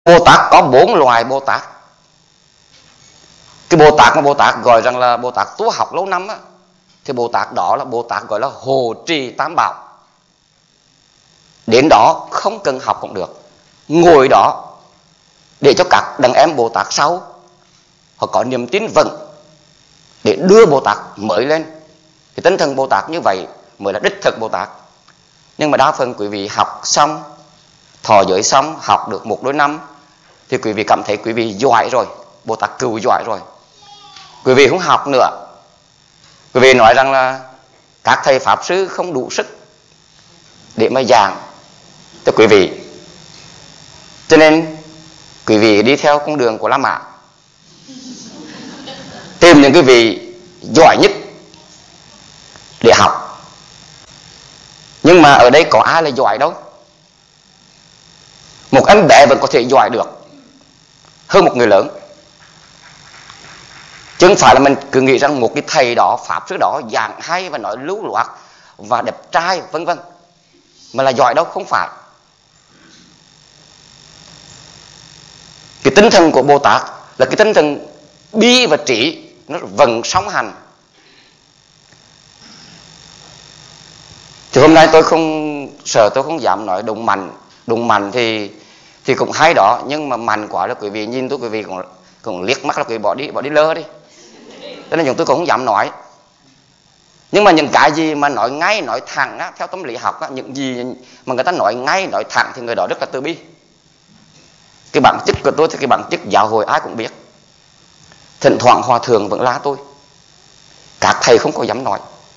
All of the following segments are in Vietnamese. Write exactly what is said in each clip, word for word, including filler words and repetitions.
Bồ Tát có bốn loài Bồ Tát. Cái Bồ Tát mà Bồ Tát gọi rằng là Bồ Tát tu học lâu năm á, thì Bồ Tát đó là Bồ Tát gọi là hộ trì tam bảo. Đến đó không cần học cũng được, ngồi đó để cho các đàn em Bồ Tát sau họ có niềm tin vững để đưa Bồ Tát mới lên. Thì tinh thần Bồ Tát như vậy mới là đích thực Bồ Tát. Nhưng mà đa phần quý vị học xong, thọ giới xong, học được một đôi năm thì quý vị cảm thấy quý vị giỏi rồi, Bồ Tát cừu giỏi rồi, quý vị không học nữa. Quý vị nói rằng là các thầy pháp sư không đủ sức để mà giảng cho quý vị, cho nên quý vị đi theo con đường của La Mã, tìm những quý vị giỏi nhất để học. Nhưng mà ở đây có ai là giỏi đâu. Một em bé vẫn có thể giỏi được hơn một người lớn, chứ không phải là mình cứ nghĩ rằng một cái thầy đó, pháp sư đó giảng hay và nói lưu loát và đẹp trai vân vân mà là giỏi đâu, không phải. Cái tinh thần của Bồ Tát là cái tinh thần bi và trí, nó vẫn song hành. Thì hôm nay tôi không sợ, tôi không dám nói đụng mạnh. Đụng mạnh thì thì cũng hay đó, nhưng mà mạnh quá là quý vị nhìn tôi, quý vị cũng, cũng liếc mắt là quý vị bỏ đi, bỏ đi lơ đi. Cho nên chúng tôi cũng không dám nói. Nhưng mà những cái gì mà nói ngay, nói thẳng á, theo tâm lý học á, những gì mà người ta nói ngay, nói thẳng thì người đó rất là từ bi. Cái bản chất của tôi thì cái bản chất giáo hội ai cũng biết. Thỉnh thoảng hòa thượng vẫn la tôi, các thầy không có dám nói.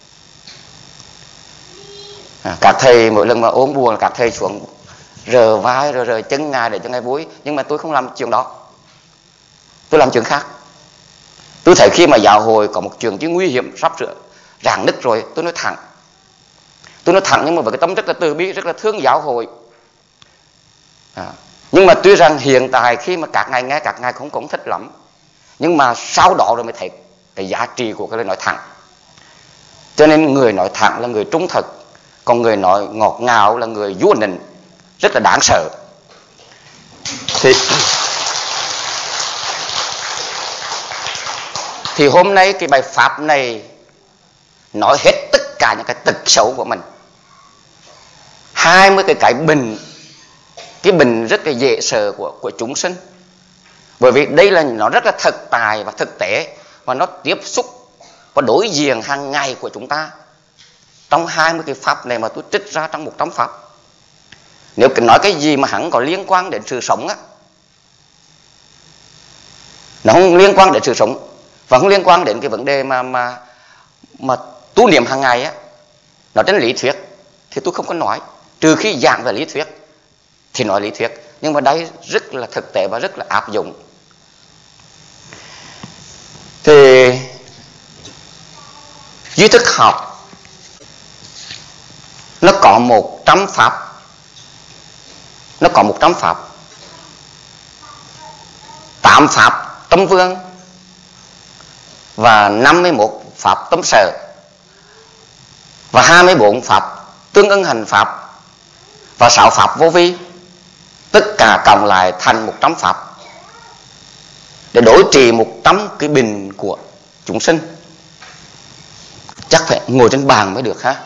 À, các thầy mỗi lần mà ốm buồn, các thầy xuống rờ vai rờ, rờ chân ngài để cho ngài vui. Nhưng mà tôi không làm chuyện đó, tôi làm chuyện khác. Tôi thấy khi mà giáo hội có một chuyện chứ nguy hiểm sắp sửa rạn nứt rồi, tôi nói thẳng. Tôi nói thẳng nhưng mà với cái tâm rất là từ bi, rất là thương giáo hội. À, nhưng mà tuy rằng hiện tại khi mà các ngài nghe, các ngài cũng cũng thích lắm. Nhưng mà sau đó rồi mới thấy cái giá trị của cái lời nói thẳng. Cho nên người nói thẳng là người trung thực, còn người nói ngọt ngào là người vua nịnh, rất là đáng sợ. Thì, thì hôm nay cái bài pháp này nói hết tất cả những cái tật xấu của mình. Hai mươi cái cái bình, cái bình rất là dễ sợ của, của chúng sinh. Bởi vì đây là nó rất là thực tài và thực tế, và nó tiếp xúc và đối diện hàng ngày của chúng ta. Trong hai mươi cái pháp này mà tôi trích ra trong một trăm pháp, nếu nói cái gì mà hẳn có liên quan đến sự sống á, nó không liên quan đến sự sống và không liên quan đến cái vấn đề mà mà mà tu niệm hàng ngày á, nó trên lý thuyết thì tôi không có nói, trừ khi giảng về lý thuyết thì nói lý thuyết. Nhưng mà đây rất là thực tế và rất là áp dụng. Thì duy thức học nó có một trăm pháp, nó có một trăm pháp, tám pháp tâm vương và năm mươi mốt pháp tâm sở và hai mươi bốn pháp tương ưng hành pháp và sáu pháp vô vi. Tất cả cộng lại thành một trăm pháp để đối trị một trăm cái bình của chúng sinh. Chắc phải ngồi trên bàn mới được ha.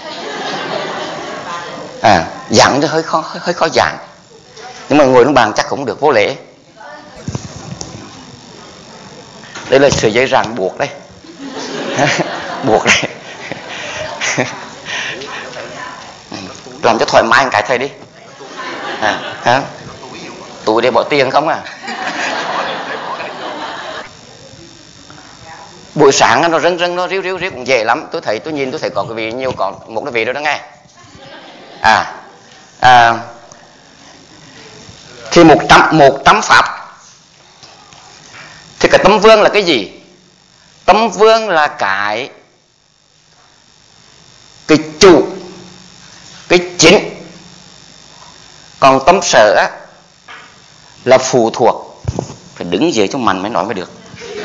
À, giảng thì hơi khó, hơi, hơi khó giảng. Nhưng mà ngồi trên bàn chắc cũng được, vô lễ. Đây là sợi dây ràng buộc đây. Buộc đây. Làm cho thoải mái một cái thầy đi. À, hả? Tụi để bỏ tiền không à? Buổi sáng nó rưng rưng, nó ríu ríu ríu cũng dễ lắm. Tôi thấy, tôi nhìn tôi thấy có cái vị nhiều, có một cái vị đó đó nghe. À, à thì một trăm, một trăm pháp. Thì cái tâm vương là cái gì? Tâm vương là cái cái chủ, cái chính. Còn tâm sở á là phụ thuộc. Phải đứng dưới cho mạnh mới nói mới được.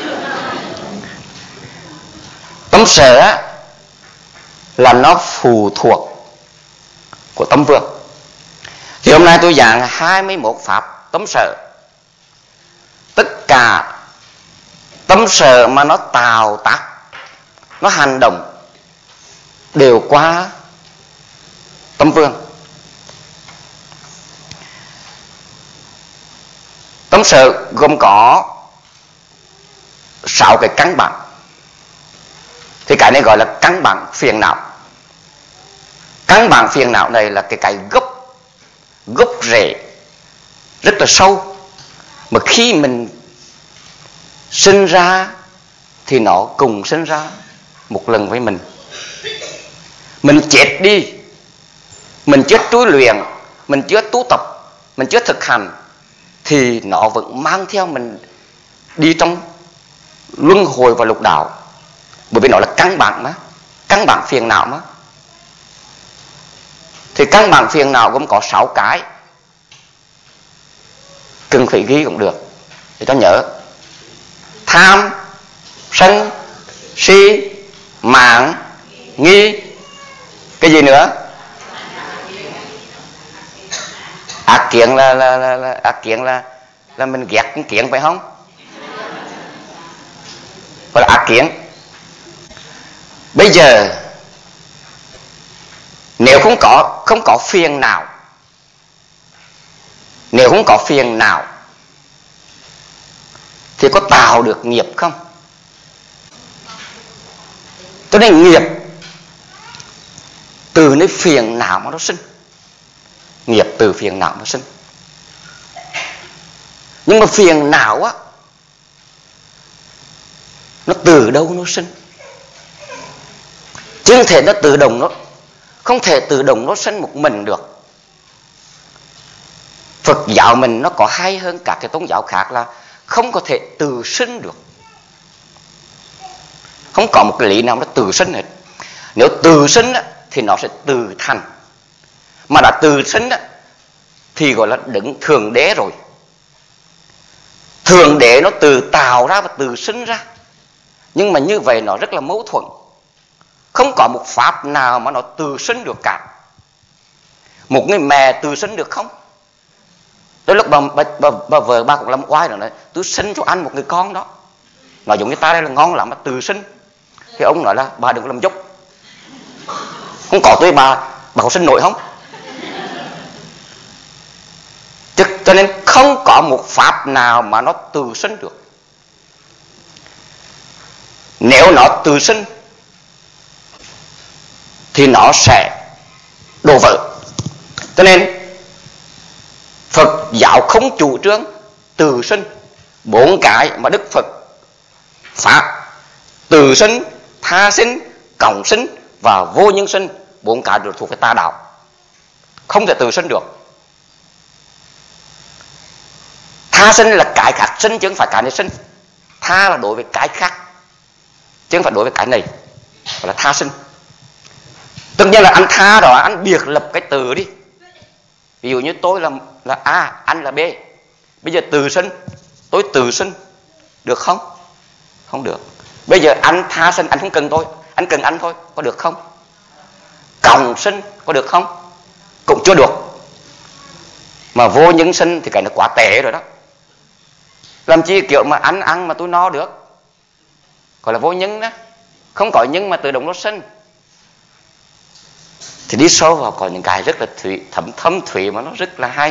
Tâm sở á là nó phụ thuộc của tâm vương. Thì hôm nay tôi giảng hai mươi mốt pháp tâm sở. cả tâm sở mà nó tạo tác, nó hành động đều qua tâm vương. Tâm sở gồm có sáu cái căn bản, thì cái này gọi là căn bản phiền não. Căn bản phiền não này là cái cái gốc gốc rễ rất là sâu, mà khi mình sinh ra thì nó cùng sinh ra một lần với mình. Mình chết đi, mình chưa tu luyện, mình chưa tu tập, mình chưa thực hành, thì nó vẫn mang theo mình đi trong luân hồi và lục đạo, bởi vì nó là căn bản mà, căn bản phiền não mà. Thì căn bản phiền não cũng có sáu cái, cần phải ghi cũng được để cho nhớ: tham, sân, si, mạn, nghi, cái gì nữa? Ác kiến là là là, là ác kiến là là mình ghét con kiến phải không? Gọi là ác kiến. Bây giờ nếu không có không có phiền não, nếu không có phiền não thì có tạo được nghiệp không? Cho nên nghiệp từ nơi phiền não mà nó sinh, nghiệp từ phiền não nó sinh. Nhưng mà phiền não á, nó từ đâu nó sinh? Chứ không thể nó tự động, nó không thể tự động nó sinh một mình được. Phật giáo mình nó có hay hơn các cái tôn giáo khác là không có thể tự sinh được. Không có một cái lý nào nó tự sinh hết. Nếu tự sinh á, thì nó sẽ tự thành. Mà đã tự sinh á, thì gọi là đứng thượng đế rồi. Thượng đế nó tự tạo ra và tự sinh ra. Nhưng mà như vậy nó rất là mâu thuẫn. Không có một pháp nào mà nó tự sinh được cả. Một người mẹ tự sinh được không? Tới lúc bà, bà, bà, bà vợ bà cũng làm oai rồi nói: tôi sinh cho anh một người con đó, nó giống như ta đây là ngon lắm mà tự sinh. Thì ông nói là bà đừng có làm dốc, không có tôi bà bà có sinh nổi không? Chứ, cho nên không có một pháp nào mà nó tự sinh được. Nếu nó tự sinh thì nó sẽ đổ vỡ. Cho nên Phật giáo không chủ trương tự sinh. Bốn cái mà Đức Phật Pháp: tự sinh, tha sinh, cộng sinh và vô nhân sinh. Bốn cái đều thuộc về tà đạo, không thể tự sinh được. Tha sinh là cái khác sinh chứ không phải cái này sinh. Tha là đối với cái khác chứ không phải đối với cái này, gọi là tha sinh. Tất nhiên là anh tha đó, anh biệt lập cái từ đi. Ví dụ như tôi là là A, anh là B. Bây giờ tự sinh, tôi tự sinh được không? Không được. Bây giờ anh tha sinh, anh không cần tôi, anh cần anh thôi, có được không? Cộng sinh có được không? Cũng chưa được. Mà vô nhân sinh thì cái nó quá tệ rồi đó. Làm chi kiểu mà anh ăn mà tôi no được, gọi là vô nhân đó. Không có nhân mà tự động nó sinh. Thì đi sâu vào có những cái rất là thủy, thấm thâm thủy mà nó rất là hay.